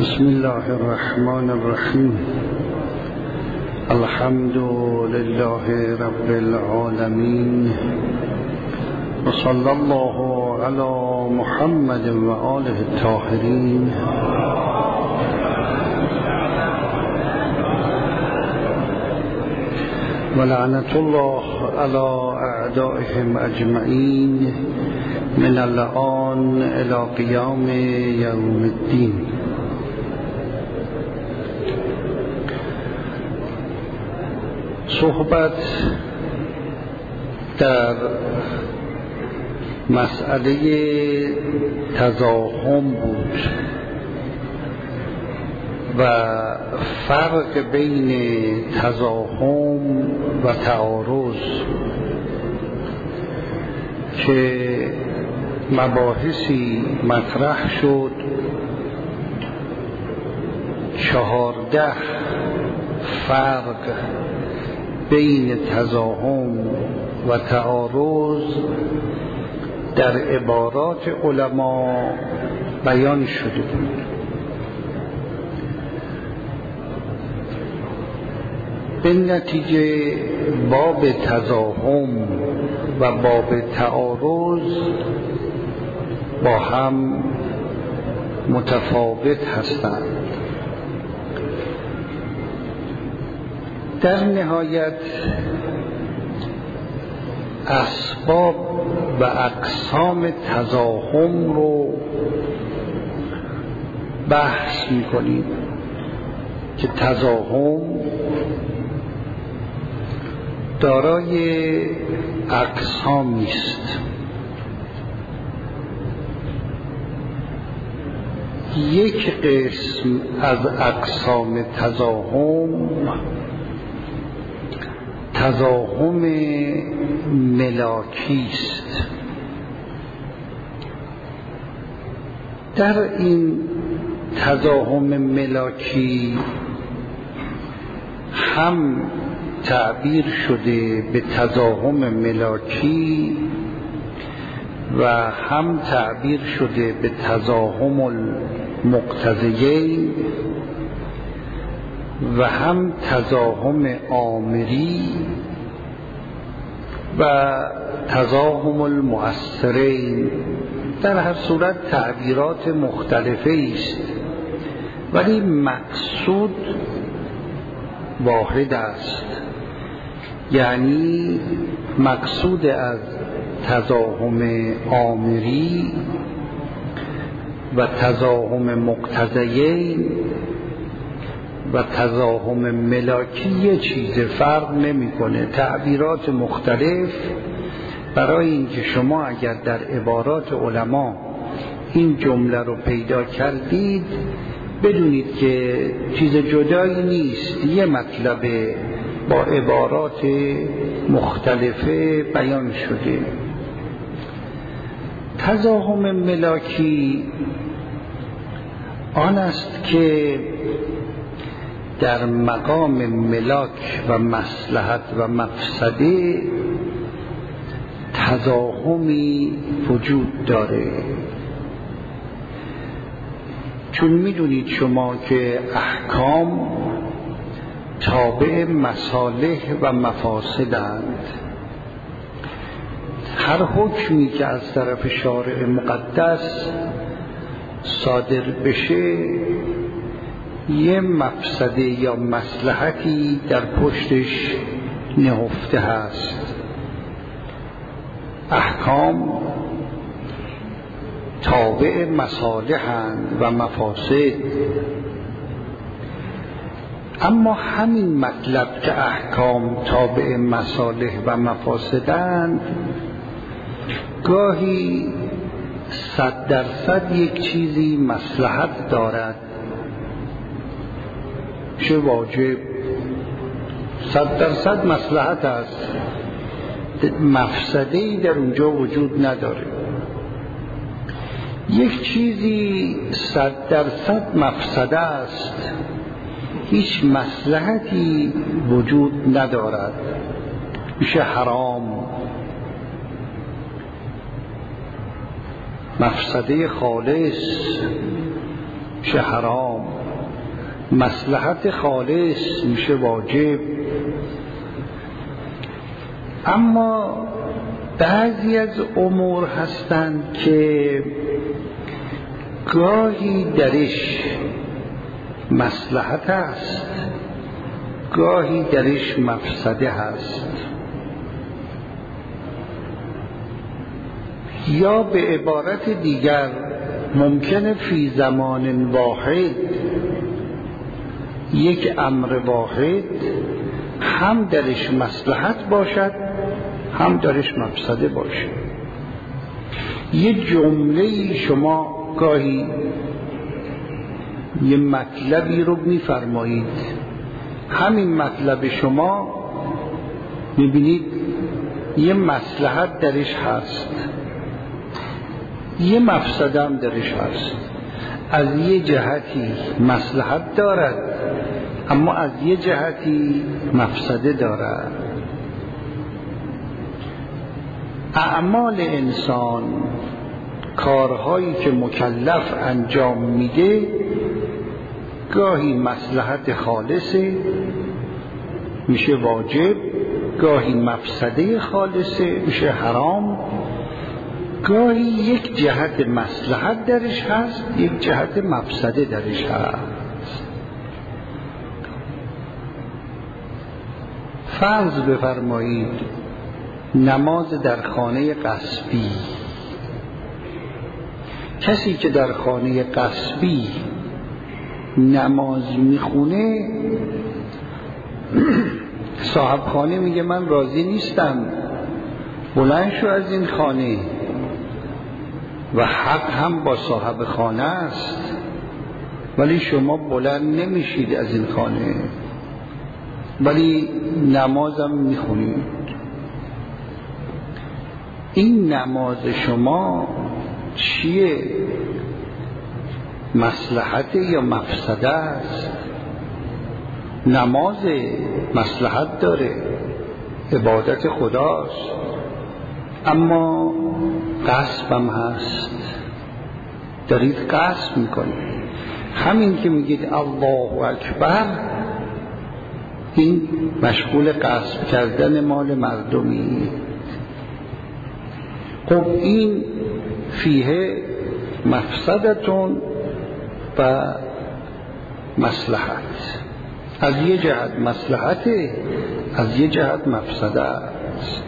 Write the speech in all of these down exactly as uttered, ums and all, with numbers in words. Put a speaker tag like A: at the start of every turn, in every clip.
A: بسم الله الرحمن الرحیم. الحمد لله رب العالمین و صلی الله علی محمد و آله الطاهرین. و لعنت الله علی اعدائهم اجمعین من الآن الی قیام یوم الدین. صحبت در مسئله تزاحم بود و فرق بین تزاحم و تعارض که مباحثی مطرح شد. چهارده فرق بین تزاحم و تعارض در عبارات علما بیان شده بود. به نتیجه باب تزاحم و باب تعارض با هم متفاوت هستند. در نهایت اسباب و اقسام تزاحم رو بحث می‌کنیم که تزاحم دارای اقسامی است. یک قسم از اقسام تزاحم تزاحم ملاکی است. در این تزاحم ملاکی هم تعبیر شده به تزاحم ملاکی و هم تعبیر شده به تزاحم المقتضیین و هم تزاحم آمری و تزاحم المؤثرین. در هر صورت تعبیرات مختلفه است ولی مقصود واحد است، یعنی مقصود از تزاحم آمری و تزاحم مقتضیین و تزاحم ملاکی یه چیز فرق نمی‌کنه. تعبیرات مختلف برای اینکه شما اگر در عبارات علما این جمله رو پیدا کردید بدونید که چیز جدایی نیست، یه مطلب با عبارات مختلفه بیان شده. تزاحم ملاکی آن است که در مقام ملاک و مصلحت و مفسده تزاحمی وجود داره. چون میدونید شما که احکام تابع مصالح و مفاسدند. هر حکمی که از طرف شارع مقدس صادر بشه یه مفسده یا مصلحتی در پشتش نهفته هست. احکام تابع مصالحند و مفاسد، اما همین مطلب که احکام تابع مصالح و مفاسدند گاهی صد درصد یک چیزی مصلحت دارد، چه واجب صد درصد مصلحت است، مفسده‌ای در اونجا وجود نداره. یک چیزی صد درصد مفسده است، هیچ مصلحتی وجود ندارد، میشه حرام. مفسده خالص میشه حرام، مصلحت خالص میشه واجب. اما بعضی از امور هستند که گاهی درش مصلحت است، گاهی درش مفسده هست، یا به عبارت دیگر ممکنه فی زمان واحد یک امر واحد هم درش مصلحت باشد هم درش مفسده باشد. یه جمله شما گاهی یه مطلبی رو میفرمایید، همین مطلب شما میبینید یه مصلحت درش هست، یه مفسده هم درش هست. از یه جهتی مصلحت دارد اما از یه جهتی مفسده دارد. اعمال انسان، کارهایی که مکلف انجام میده، گاهی مصلحت خالصه میشه واجب، گاهی مفسده خالصه میشه حرام، گاهی یک جهت مصلحت درش هست یک جهت مفسده درش هست. فرض بفرمایید نماز در خانه غصبی، کسی که در خانه غصبی نماز میخونه، صاحب خانه میگه من راضی نیستم، بلند شو از این خانه، و حق هم با صاحب خانه است، ولی شما بلند نمیشید از این خانه ولی نمازم میخونید. این نماز شما چیه؟ مصلحت یا مفسده است؟ نماز مصلحت داره، عبادت خداست، اما غصب هم هست، دارید غصب میکنید. همین که میگید الله اکبر، این مشغول غصب کردن مال مردمی. خب این فیه مفسدتون و مصلحت، از یه جهت مصلحته از یه جهت مفسده است.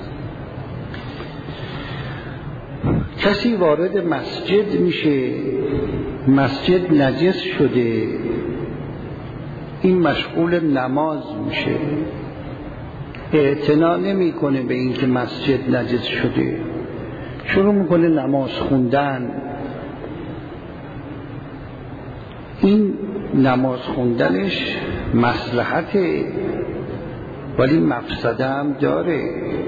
A: کسی وارد مسجد میشه، مسجد نجس شده، این مشغول نماز میشه، اعتنا نمیکنه به این که مسجد نجس شده، شروع میکنه نماز خوندن. این نماز خوندنش مصلحته ولی مفسده هم داره.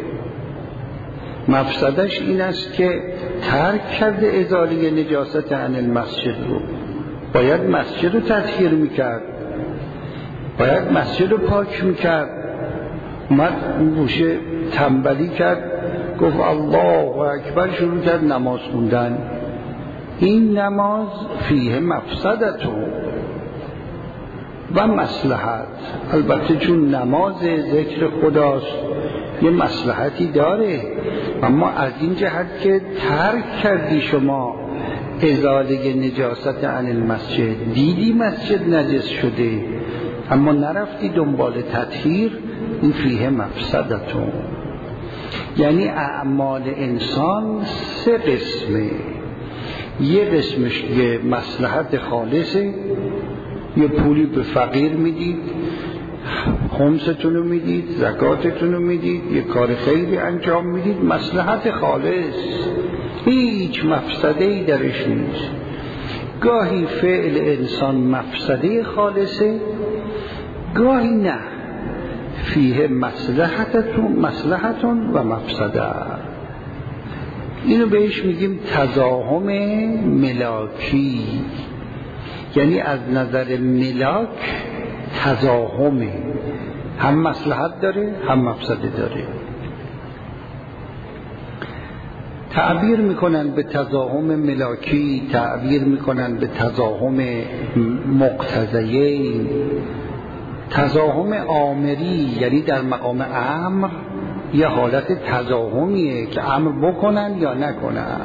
A: مفسدش این است که ترک کرده ازاله نجاست عن المسجد رو. باید مسجد رو تطهیر میکرد، باید مسجد رو پاک میکرد، اومد اون گوشه تنبلی کرد، گفت الله اکبر، شروع کرد نماز خوندن. این نماز فیه مفسدتو و مصلحت. البته چون نماز ذکر خداست یه مصلحتی داره، اما از این جهت که ترک کردی شما ازاله نجاست عن المسجد، دیدی مسجد نجس شده اما نرفتی دنبال تطهیر، این فیه مفسدتون. یعنی اعمال انسان سه قسمه، یه قسمش یه مصلحت خالصه، یه پولی به فقیر میدید، خمستون رو میدید، زکاتتون رو میدید، یه کار خیلی انجام میدید، مصلحت خالص، هیچ مفسده‌ای درش نیست. گاهی فعل انسان مفسده خالصه، گاهی نه، فیه مصلحتتون مصلحتون و مفسده. اینو بهش میگیم تزاحم ملاکی، یعنی از نظر ملاک تزاحمه، هم مصلحت داره هم مفسده داره. تعبیر میکنن به تزاحم ملاکی، تعبیر میکنن به تزاحم مقتضیین. تزاحم آمری یعنی در مقام امر یه حالت تزاحمیه که امر بکنن یا نکنن.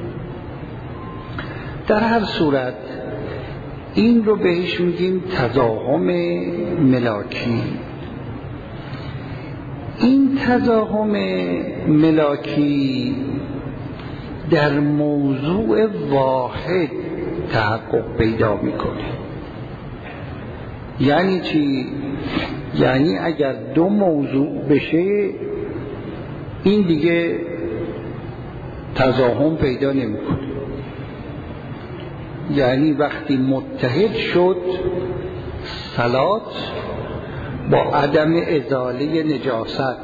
A: در هر صورت این رو بهش میگیم تزاحم ملاکی. این تزاحم ملاکی در موضوع واحد تحقق پیدا میکنه. یعنی چی؟ یعنی اگر دو موضوع بشه این دیگه تزاحم پیدا نمیکنه. یعنی وقتی متحد شد صلات با عدم ازاله نجاست،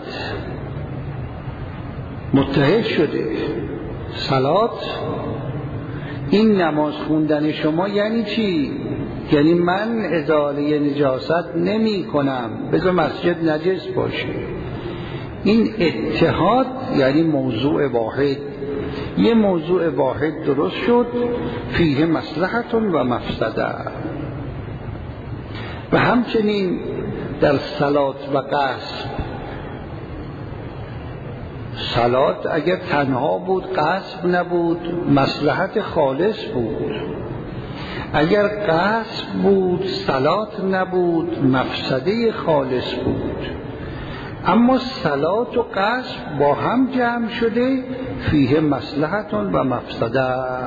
A: متحد شده صلات، این نماز خوندن شما یعنی چی؟ یعنی من ازاله نجاست نمی کنم، بذار مسجد نجس باشه. این اتحاد یعنی موضوع واحد. یه موضوع واحد درست شد، فیه مصلحت و مفسده. و همچنین در صلات و قصد، صلات اگر تنها بود قصد نبود مصلحت خالص بود، اگر قصد بود صلات نبود مفسده خالص بود. اما صلات و قصد با هم جمع شده فیه مصلحت و مفسده.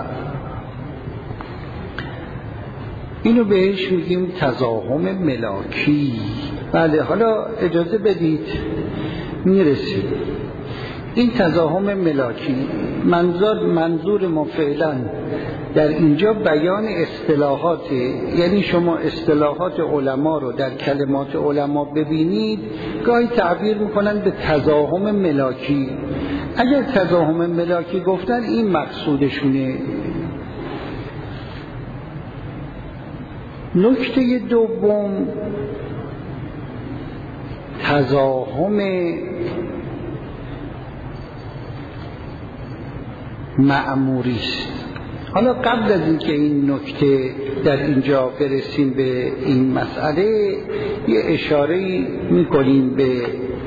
A: اینو بهش میگیم تزاحم ملاکی. بله حالا اجازه بدید میرسیم. این تزاحم ملاکی منظور منظور ما فعلا در اینجا بیان اصطلاحات، یعنی شما اصطلاحات علما رو در کلمات علما ببینید گاهی تعبیر میکنن به تزاحم ملاکی. اگر تزاحم ملاکی گفتن این مقصودشونه. نکته دوم تزاحم مأموری است. حالا قبل از اینکه این نکته در اینجا برسیم به این مسئله یه اشاره میکنیم به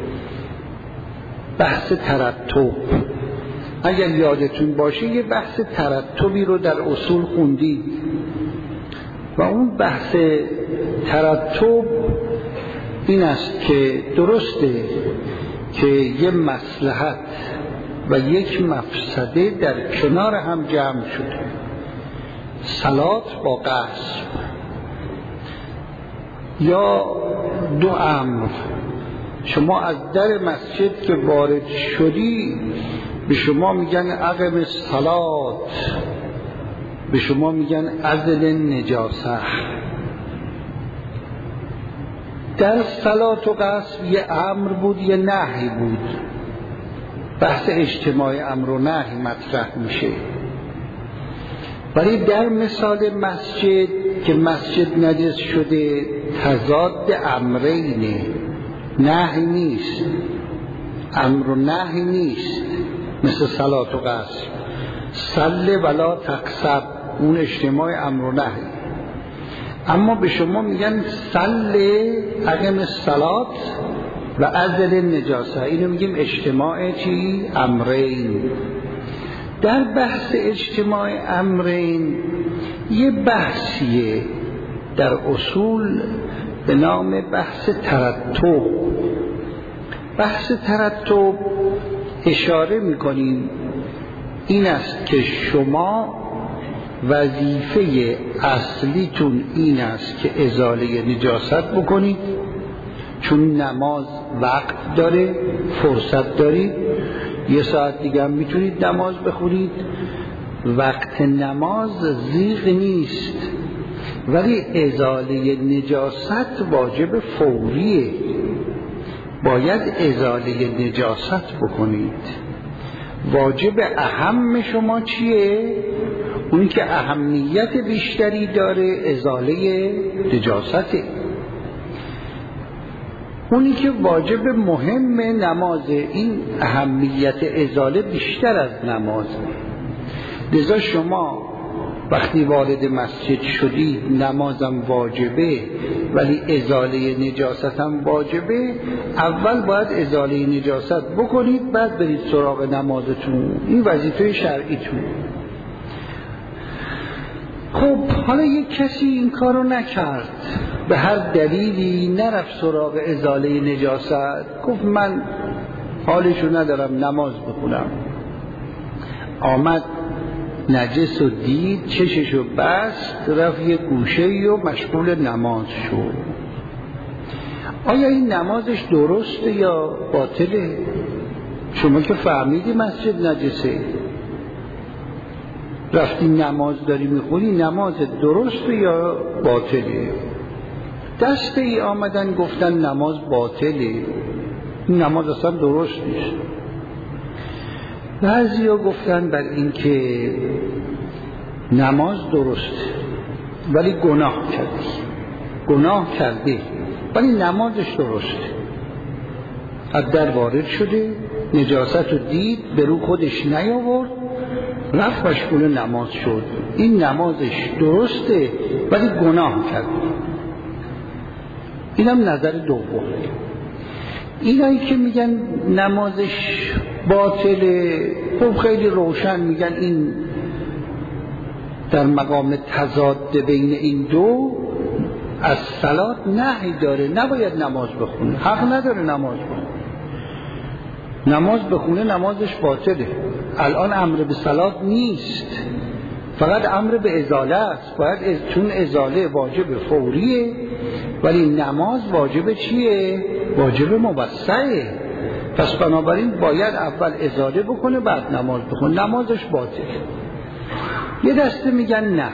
A: بحث ترتب. اگر یادتون باشه یه بحث ترتبی رو در اصول خوندید و اون بحث ترتب این است که درسته که یه مصلحت و یک مفسده در کنار هم جمع شده، صلات با قصد، یا دو امر. شما از در مسجد که وارد شدی به شما میگن اقم الصلات، به شما میگن ازل نجاسه. در صلات و قصد یه امر بود یه نهی بود. بحث اجتماع امر و نهی مطرح میشه. ولی در مثال مسجد که مسجد نجس شده تضاد امرینه، نهی نیست، امر و نهی نیست. مثل صلات و قصد، صل ولا تقصب، اون اجتماع امر و نهی. اما به شما میگن صل اقم الصلات و ازل نجاسه، اینو میگیم اجتماع چی؟ امرین. در بحث اجتماع امرین یه بحثیه در اصول به نام بحث ترتب. بحث ترتب اشاره میکنیم این است که شما وظیفه اصلیتون این است که ازاله نجاست بکنید، چون نماز وقت داره، فرصت دارید، یه ساعت دیگه هم میتونید نماز بخونید. وقت نماز زیغ نیست، ولی ازاله نجاست واجب فوریه، باید ازاله نجاست بکنید. واجب اهم شما چیه؟ اون که اهمیت بیشتری داره ازاله نجاسته. اونی که واجب مهم نمازه، این اهمیت ازاله بیشتر از نماز. لذا شما وقتی وارد مسجد شدید نمازم واجبه ولی ازاله نجاست هم واجبه، اول باید ازاله نجاست بکنید بعد برید سراغ نمازتون. این وظیفه شرعیتون. خب حالا یک کسی این کارو نکرد، به هر دلیلی نرفت سراغ ازاله نجاست، گفت من حالشو ندارم نماز بخونم، آمد نجس و دید، چششو بست، رفت یه گوشه‌ای و مشغول نماز شد. آیا این نمازش درسته یا باطله؟ شما که فهمیدی مسجد نجسه، رفتی نماز داری میخونی، نماز درسته یا باطله؟ دسته ای آمدن گفتن نماز باطله، نماز اصلا درست نیست. بعضی ها گفتن بر این که نماز درسته ولی گناه کرده، گناه کرده ولی نمازش درسته. از در وارد شده، نجاست رو دید، به رو خودش نیاورد، رفت مشغول نماز شد، این نمازش درسته ولی گناه کرده. اینم نظر دوم. اینایی که میگن نمازش باطله، خب خیلی روشن میگن این در مقام تضاد بین این دو از صلات نهی داره، نباید نماز بخونه، حق نداره نماز بخونه. نماز بخونه نمازش باطله. الان امر به صلات نیست، فقط امر به ازاله است. باید از چون ازاله واجب فوریه ولی نماز واجب چیه؟ واجب موسعه. پس بنابراین باید اول ازاله بکنه بعد نماز بخونه، نمازش باطل. یه دسته میگن نه،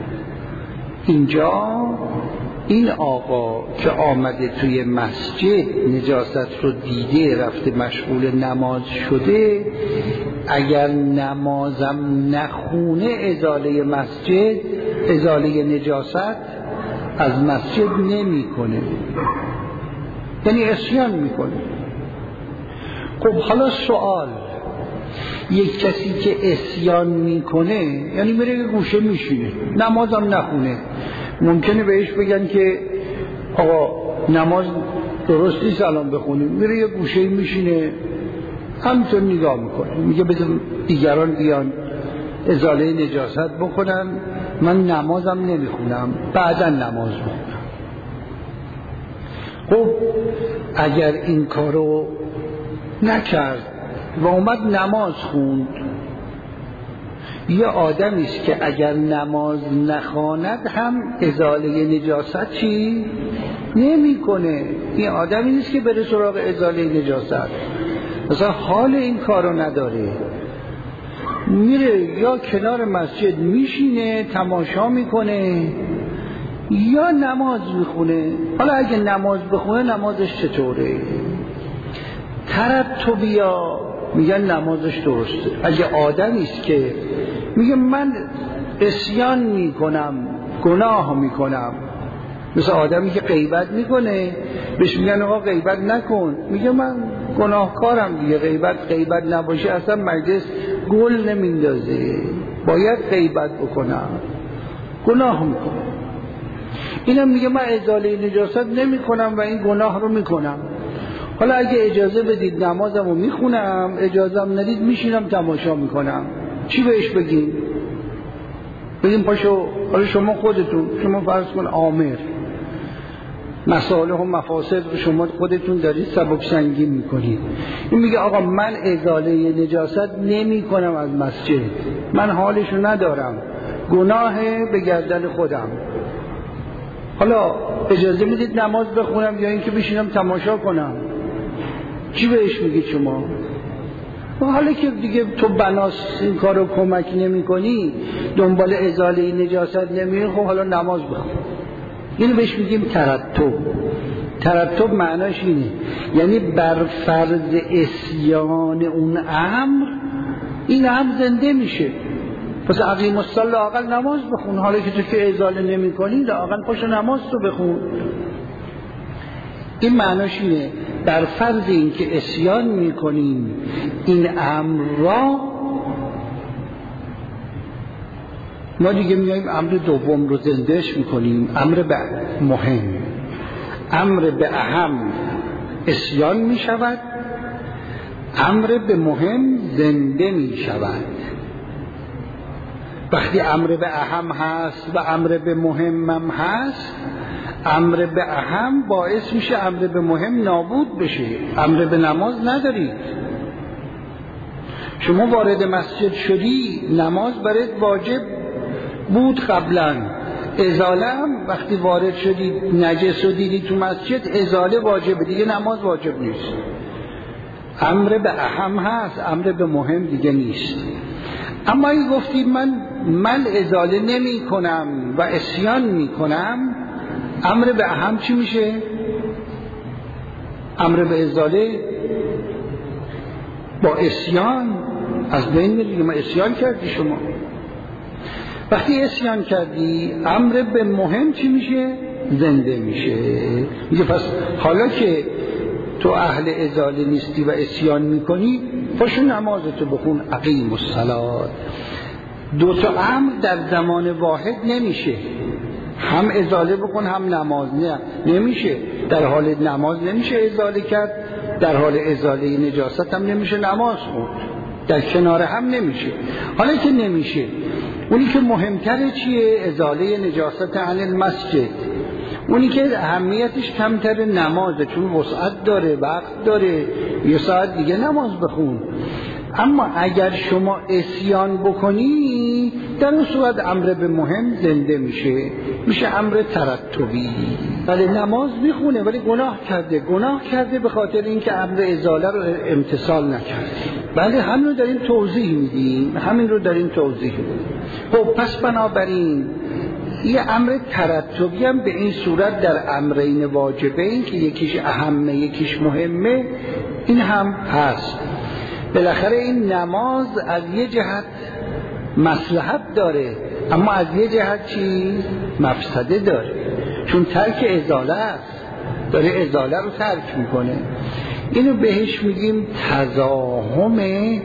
A: اینجا این آقا که آمده توی مسجد نجاست رو دیده رفته مشغول نماز شده، اگر نمازم نخونه ازاله مسجد ازاله نجاست از مسجد نمی کنه، یعنی عصیان میکنه. خب حالا سوال، یک کسی که عصیان میکنه یعنی میره یه گوشه میشینه نمازم نخونه، ممکنه بهش بگن که آقا نماز درست نیست الان بخونیم، میره یه گوشه میشینه همینطور نگاه میکنه، میگه بذار دیگران بیان ازاله نجاست بکنن، من نمازم نمیخونم بعدا نماز بخونم. خب اگر این کارو نکرد و اومد نماز خوند، یه آدمی است که اگر نماز نخواند هم ازاله نجاست چی نمیکنه. این آدمی نیست که بره سراغ ازاله نجاست، مثلا حال این کارو نداره، میره یا کنار مسجد میشینه تماشا میکنه یا نماز میخونه. حالا اگه نماز بخونه نمازش چطوره؟ ترتبیا میگن نمازش درسته. اگه آدمی است که میگه من عصیان میکنم گناه میکنم، مثل آدمی که غیبت میکنه بهش میگن آقا غیبت نکن، میگه من گناهکارم دیگه، غیبت غیبت نباشه اصلا مجلس گل نمیندازه، باید غیبت بکنم، گناه میکنم. اینم میگه من ازاله نجاست نمیکنم و این گناه رو میکنم. حالا اگه اجازه بدید نمازم رو میخونم، اجازم ندید میشینم تماشا میکنم، چی بهش بگیم؟ بگیم پاشو، حالا شما خودتون، شما فرض کن آمر مصالح و مفاسد رو شما خودتون دارید سبک سنگین میکنید، این میگه آقا من ازاله نجاست نمی کنم از مسجد، من حالشو ندارم، گناه به گردن خودم، حالا اجازه میدید نماز بخونم یا اینکه بشینم تماشا کنم؟ چی بهش میگید شما؟ و حالا که دیگه تو بناس این کار رو کمک نمی کنی، دنبال ازاله نجاست نمیری، خب حالا نماز بخون. اینو بهش میگیم ترتب. ترتب معناش اینه، یعنی بر فرض عصیان اون امر این امر زنده میشه. پس اقیم الصلاة لااقل نماز بخون، حالا که تو که ازاله نمی کنی لااقل پاشو نماز تو بخون. این معناش اینه در فرض این که عصیان میکنیم این امر را، ما دیگه میایم امر دوم رو زندهش میکنیم، امر به مهم، امر به اهم عصیان میشود، امر به مهم زنده میشود. وقتی امر به اهم هست و امر به مهم هم هست، امر به اهم باعث میشه امر به مهم نابود بشه. امر به نماز ندارید، شما وارد مسجد شدی، نماز برات واجب بود قبلا، ازاله هم وقتی وارد شدی نجس رو دیدی تو مسجد، ازاله واجبه، دیگه نماز واجب نیست. امر به اهم هست، امر به مهم دیگه نیست. اما این گفتیم من من ازاله نمی کنم و عصیان می کنم، امر به اهم چی میشه؟ امر به ازاله با عصیان از بین میره. ما عصیان کردی، شما وقتی عصیان کردی امر به مهم چی میشه؟ زنده میشه. میگه پس حالا که تو اهل ازاله نیستی و عصیان میکنی، پاشو نمازتو بخون، اقیم الصلاة. دو تا امر در زمان واحد نمیشه، هم ازاله بکن هم نماز، نه نمیشه. در حال نماز نمیشه ازاله کرد، در حال ازاله نجاست هم نمیشه نماز خوند، در کنار هم نمیشه. حالا که نمیشه، اونی که مهمتره چیه؟ ازاله نجاست عن المسجد. اونی که اهمیتش کمتر نمازه، چون وسعت داره، وقت داره، یه ساعت دیگه نماز بخون. اما اگر شما عصیان بکنی، در اون صورت امر به مهم زنده میشه، میشه امر ترتبی. ولی نماز میخونه ولی گناه کرده، گناه کرده به خاطر اینکه امر ازاله رو امتثال نکرده. بله همین رو داریم توضیح میدیم، همین رو داریم توضیح میدیم. خب پس بنابراین یه امر ترتبی هم به این صورت در امرین واجبین که یکیش اهمه یکیش مهمه، این هم هست. بالاخره این نماز از یه جهت مصلحت داره، اما از یه جهت چی؟ مفسده داره، چون ترک ازاله است، داره ازاله رو ترک میکنه. اینو بهش میگیم تزاحم،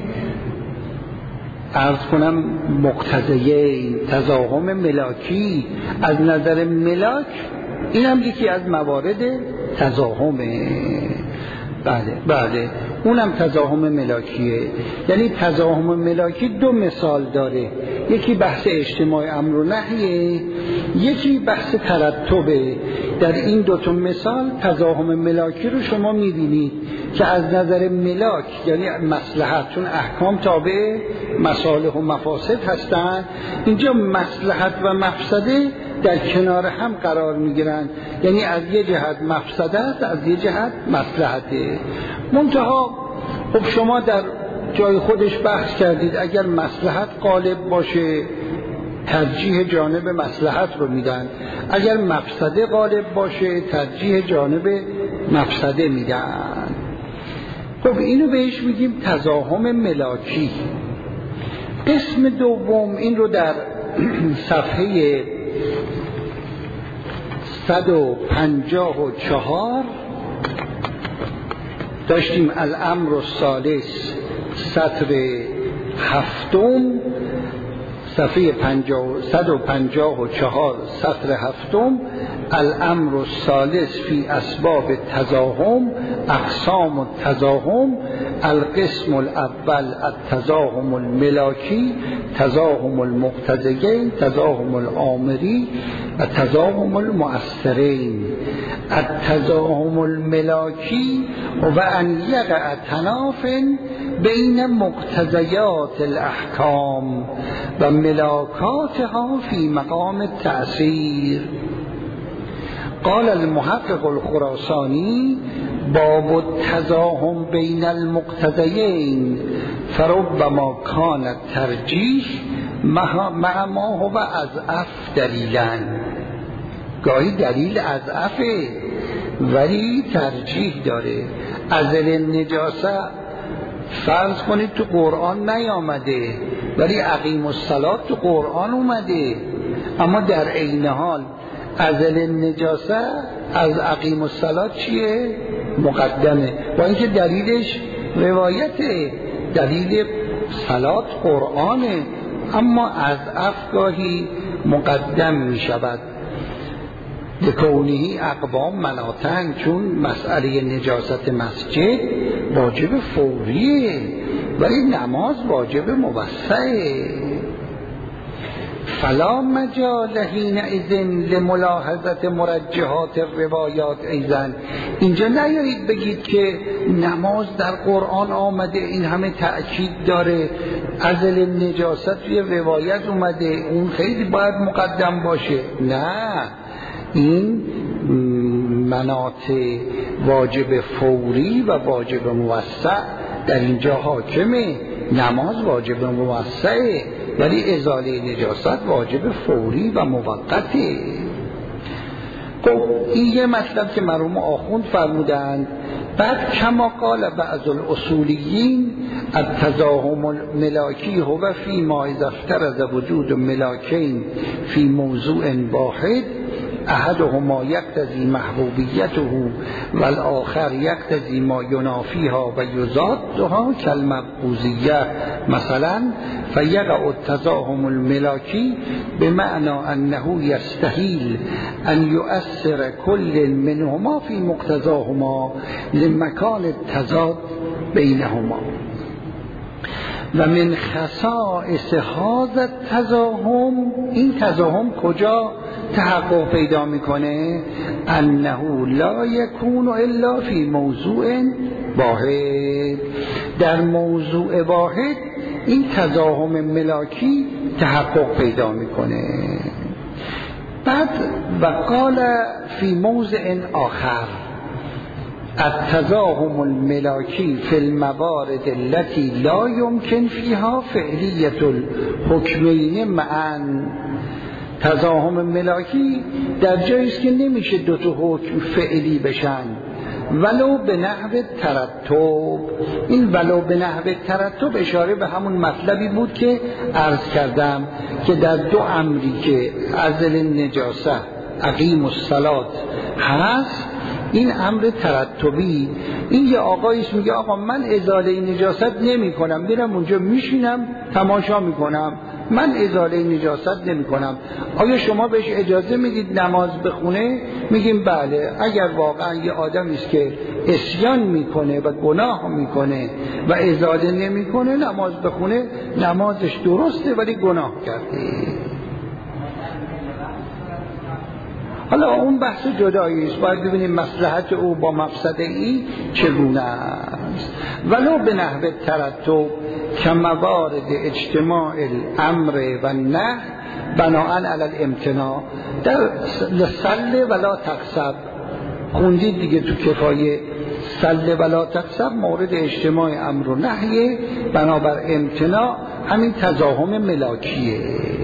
A: عرض کنم مقتضیین، تزاحم ملاکی. از نظر ملاک این هم یکی از موارد تزاحمه. بله بله اونم تزاحم ملاکیه. یعنی تزاحم ملاکی دو مثال داره، یکی بحث اجتماع امر و نهیه، یکی بحث ترتبه. در این دو تا مثال تزاحم ملاکی رو شما میبینید که از نظر ملاک یعنی مصلحت، چون احکام تابع مصالح و مفاسد هستند، اینجا مصلحت و مفسده در کنار هم قرار میگیرن، یعنی از یه جهت مفسده است، از یه جهت مصلحته. منتها خب شما در جای خودش بحث کردید، اگر مصلحت غالب باشه ترجیح جانب مصلحت رو میدن، اگر مفسده غالب باشه ترجیح جانب مفسده میدن. خب اینو بهش میگیم تزاحم ملاکی. قسم دوم این رو در صفحه صد و پنجاه و چهار داشتیم، الامر الثالث سطر هفتم، صفحه صد و پنجاه و چهار سطر هفتم، الامر الثالث فی اسباب التزاحم، اقسام التزاحم، القسم الاول التزاحم الملاکی، تزاحم المقتضیین، تزاحم الآمری و تزاحم المؤثرین. التزاحم الملاکی و ان یقع تناف بین مقتضیات الاحکام و ملاکاتها فی مقام التأثیر. قال المحقق الخراسانی باب التزاحم بین المقتضیین فربما کان الترجیح مع ما هو اضعف دلیلا. گاهی دلیل اضعفه ولی ترجیح داره. ازل نجاسه فرض کنید تو قرآن نیامده ولی اقیم الصلاة تو قرآن اومده، اما در عین حال ازل نجاست از اقیم الصلاة چیه؟ مقدمه، با اینکه دلیلش روایته، دلیل صلات قرآنه، اما از افگاهی مقدم می شود. لکونهی اقوام مناتن، چون مسئله نجاست مسجد واجب فوریه ولی نماز واجب موسعه. فلا مجال حینئذ لملاحظت مرجحات روایات. ایضا اینجا نیایید بگید که نماز در قرآن آمده این همه تأکید داره، ازل نجاست توی روایت اومده اون خیلی باید مقدم باشه. نه، این مناط واجب فوری و واجب موسع در اینجا حاکمه. نماز واجب موسعه ولی ازاله نجاست واجب فوری و موقته. خب این یه مطلب که مرحوم آخوند فرمودند. بعد کما قال بعض الاصولیین التزاحم الملاکی هو فی ما اذا افترض وجود ملاکین فی موضوع واحد احدهما یقتضی محبوبیته و الاخر یقتضی ما ینافیها و یضادها کالمبغوضیه مثلا، فیقع التزاحم الملاکی بمعنى انه یستحیل ان یؤثر کل منهما فی مقتضاهما لمکان التضاد بینهما. و من خصائص هذا التزاحم، این تزاحم کجا تحقق پیدا میکنه؟ انه لا یکون الا فی موضوع واحد، در موضوع واحد این تزاحم ملاکی تحقق پیدا میکنه. بعد و قال فی موضع آخر التزاحم الملاکی فی الموارد التي لا يمكن فيها فعلیت الحکمین معا. تزاحم ملاکی در جایی است که نمیشه دو تا حکم فعلی بشن ولو به نحو ترتب. این ولو به نحو ترتب اشاره به همون مطلبی بود که عرض کردم که در دو امری که ازل نجاست اقیم الصلاة هست، این امر ترتبی، این یه آقاییست میگه آقا من ازاله نجاست نمی کنم، میرم اونجا میشینم تماشا میکنم، من ازاله نجاست نمی کنم. آیا شما بهش اجازه میدید نماز بخونه؟ میگیم بله. اگر واقعا یه آدمی است که عصیان میکنه و گناه میکنه و ازاله نمیکنه نماز بخونه، نمازش درسته ولی گناه کرده. حالا اون بحث جدایی است، باید ببینیم مصلحت او با مفسده ای چگونه است. ولو به نحو ترتب که موارد اجتماع الامر و نه بناء علی الامتناع. در سل ولا تقصب خوندید دیگه تو کفایه، سل ولا تقصب مورد اجتماع امر و نهیه، بنابر امتناع همین تزاحم ملاکیه.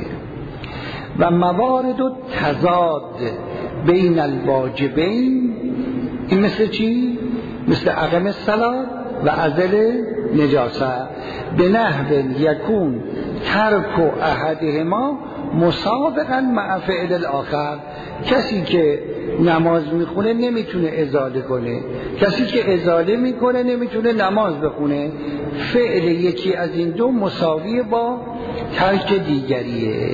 A: و موارد و تضاد بین الواجبین، این مثل چی؟ مثل اقیم الصلاة و ازل نجاست. به نحو یکون ترک احدهما مسابقا مع فعل الاخر. کسی که نماز میخونه نمیتونه ازاله کنه، کسی که ازاله میکنه نمیتونه نماز بخونه. فعل یکی از این دو مساوی با ترک دیگریه.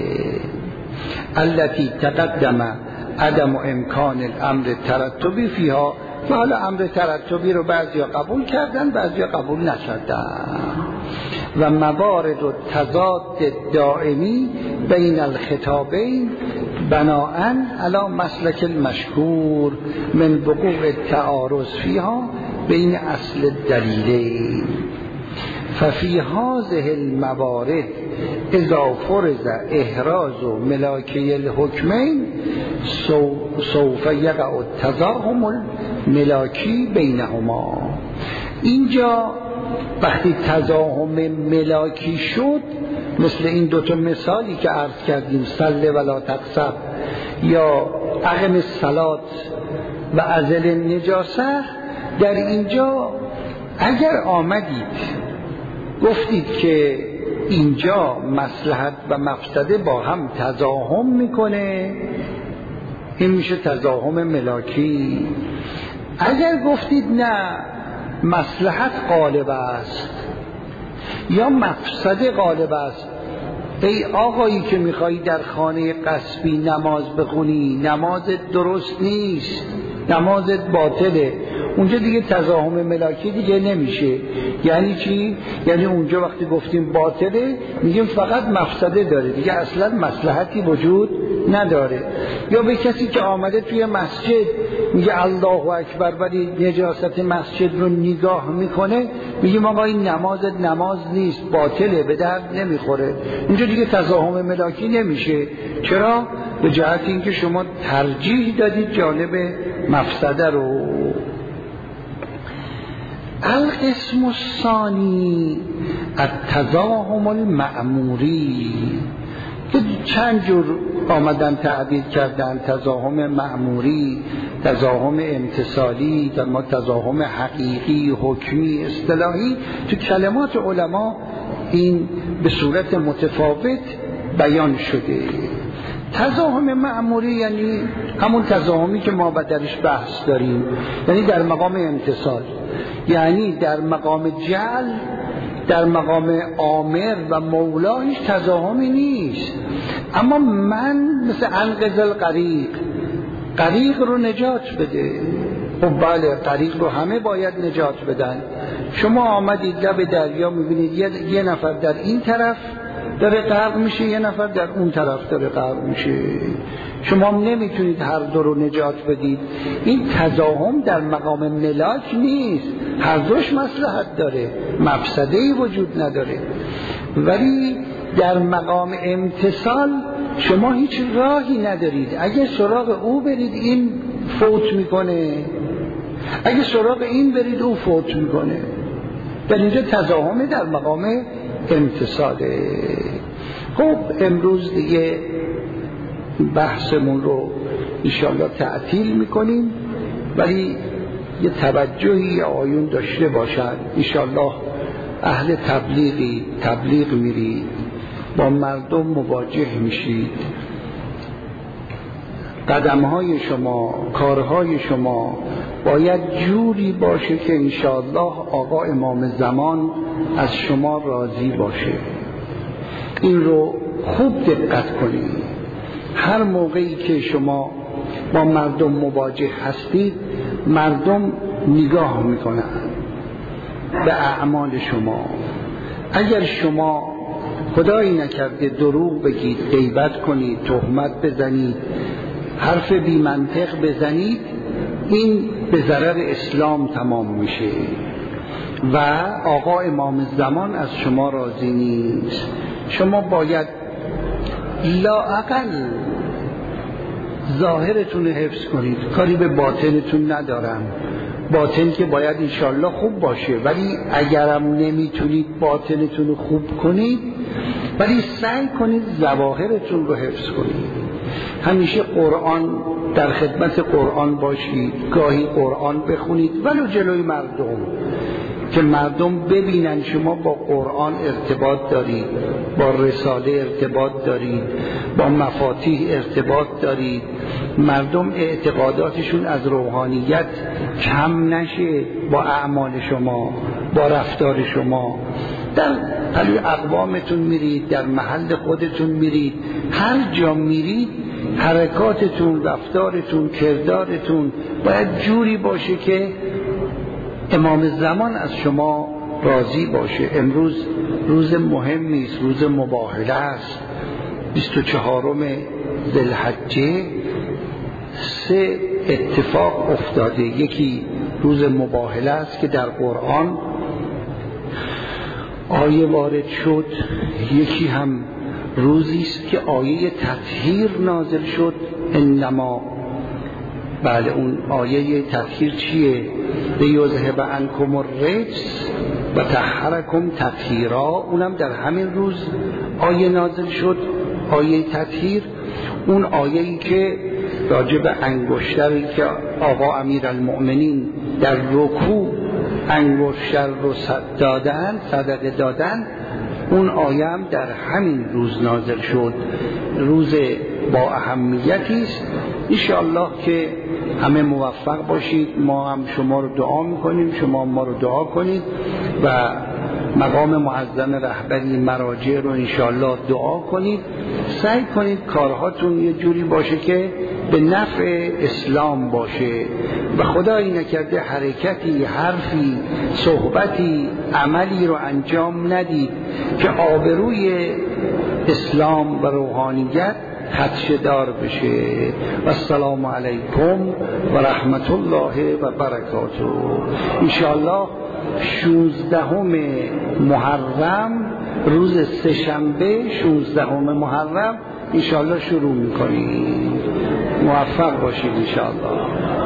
A: التي تقدم عدم امکان الامر ترتبی فیها. و حالا امر ترتبی رو بعضی ها قبول کردن بعضی ها قبول نکردن. و موارد و تضاد دائمی بین الخطابین بناءً علی مسلک المشهور من وقوع تعارض فیها بین اصل دلیلین. ففي هذه الموارد اذا فرض احراز ملاکی الحکمین سوف یقع التزاحم الملاکی بینهما. اینجا وقتی تزاحم ملاکی شد، مثل این دوتا مثالی که عرض کردیم، سل ولا تقصب یا اقم الصلاة و ازل نجاست، در اینجا اگر آمدید گفتید که اینجا مصلحت و مفسده با هم تزاحم میکنه، این میشه تزاحم ملاکی. اگر گفتید نه مصلحت غالب است یا مفسده غالب است، ای آقایی که میخوایی در خانه غصبی نماز بخونی، نمازت درست نیست، نمازت باطله، اونجا دیگه تزاحم ملاکی دیگه نمیشه. یعنی چی؟ یعنی اونجا وقتی گفتیم باطله میگیم فقط مفسده داره، دیگه اصلا مصلحتی وجود نداره. یا به کسی که آمده توی مسجد میگه الله اکبر ولی نجاست مسجد رو نگاه میکنه، میگیم آقا این نمازت نماز نیست، باطله، به درد نمیخوره، اونجا دیگه تزاحم ملاکی نمیشه. چرا؟ به جهت اینکه شما ترجیح دادید جانب مفسده رو. القسم الثانی التزاحم المأموری، که چند جور آمدن تعبیر کردن، تزاحم مأموری، تزاحم امتصالی، تزاحم حقیقی، حکمی، اصطلاحی. تو کلمات علما این به صورت متفاوت بیان شده. تزاحم مأموری یعنی همون تزاحمی که ما درش بحث داریم، یعنی در مقام امتصال، یعنی در مقام جعل، در مقام آمر و مولا هیچ تزاحمی نیست. اما من مثل انقذ الغریق، غریق رو نجات بده. خب بله، غریق رو همه باید نجات بدن. شما آمدید لب دریا، میبینید یه, یه نفر در این طرف داره غرق میشه، یه نفر در اون طرف داره غرق میشه، شما نمیتونید هر دو رو نجات بدید. این تزاحم در مقام ملاک نیست، هر دوش مصلحت داره، مفسده‌ای وجود نداره. ولی در مقام امتصال شما هیچ راهی ندارید. اگه سراغ او برید این فوت میکنه، اگه سراغ این برید او فوت میکنه. در اینجا تزاحم در مقام امتصاله. خب امروز دیگه بحثمون رو انشاءالله تعطیل میکنیم، ولی یه توجهی آیون داشته باشد. انشاءالله اهل تبلیغی، تبلیغ میرید، با مردم مواجه میشید، قدمهای شما، کارهای شما باید جوری باشه که انشاءالله آقا امام زمان از شما راضی باشه. این رو خوب دقت کنید. هر موقعی که شما با مردم مواجه هستید، مردم نگاه میکنن به اعمال شما. اگر شما خدایی نکرده دروغ بگید، غیبت کنید، تهمت بزنید، حرف بی منطق بزنید، این به ضرر اسلام تمام میشه و آقا امام زمان از شما راضی نیست. شما باید لااقل ظاهرتون حفظ کنید، کاری به باطنتون ندارم، باطن که باید انشالله خوب باشه، ولی اگرم نمیتونید باطنتون خوب کنید، ولی سعی کنید ظواهرتون رو حفظ کنید. همیشه قرآن، در خدمت قرآن باشید، گاهی قرآن بخونید ولو جلوی مردم، که مردم ببینن شما با قرآن ارتباط دارید، با رساله ارتباط دارید، با مفاتیح ارتباط دارید، مردم اعتقاداتشون از روحانیت کم نشه با اعمال شما، با رفتار شما. در پلوی اقوامتون میرید، در محل خودتون میرید، هر جا میرید حرکاتتون، رفتارتون، کردارتون باید جوری باشه که امام زمان از شما راضی باشه. امروز روز مهمی است، روز مباهله است، بیست و چهارم ذوالحجه. سه اتفاق افتاده. یکی روز مباهله است که در قرآن آیه وارد شد، یکی هم روزی است که آیه تطهیر نازل شد. انما، بله اون آیه تطهیر چیه؟ لیذهب عنکم الرجس و طهرکم تطهیرا. اونم در همین روز آیه نازل شد، آیه تطهیر. اون آیه‌ای که راجع به انگشتری که آقا امیرالمؤمنین در رکوع انگشتر رو دادن، صدقه دادن، اون آیه هم در همین روز نازل شد. روز با اهمیتی است انشاءالله که همه موفق باشید. ما هم شما رو دعا میکنیم، شما ما رو دعا کنید و مقام معظم رهبری مراجع رو انشاءالله دعا کنید. سعی کنید کارهاتون یه جوری باشه که به نفع اسلام باشه و خدایی نکرده حرکتی، حرفی، صحبتی، عملی رو انجام ندید که آبروی اسلام و روحانیت خدشه دار بشه. و السلام علیکم و رحمت الله و برکاته. انشاءالله شوزدهم محرم، روز سه‌شنبه شوزدهم محرم انشاءالله شروع میکنیم. موفق باشید انشاءالله.